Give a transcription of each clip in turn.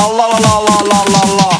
la la la la la la la.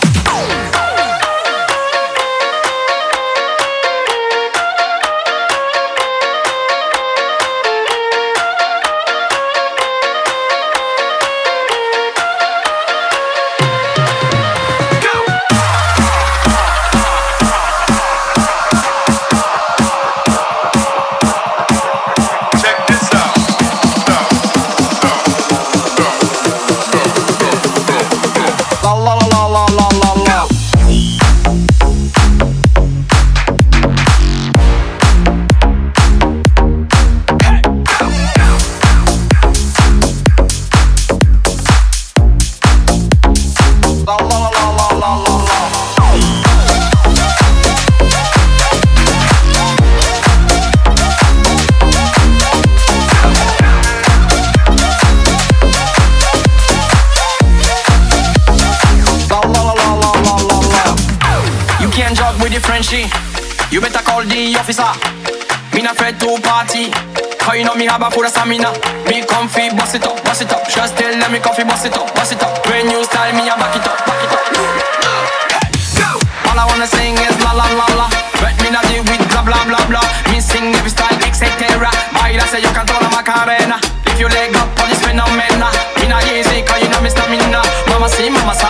You better call the officer. Me not afraid to party. Cause you know me have a full of stamina. Me comfy, boss it up, boss it up. Just tell them me comfy, boss it up, boss it up. When you style me, I back it up, back it up. Go! All I wanna sing is la la la la. But me not deal with blah blah blah blah. Me sing every style, etc. I say you can turn a Macarena. If you leg up on this phenomena. Me not easy, cause you know me stamina. Mama see,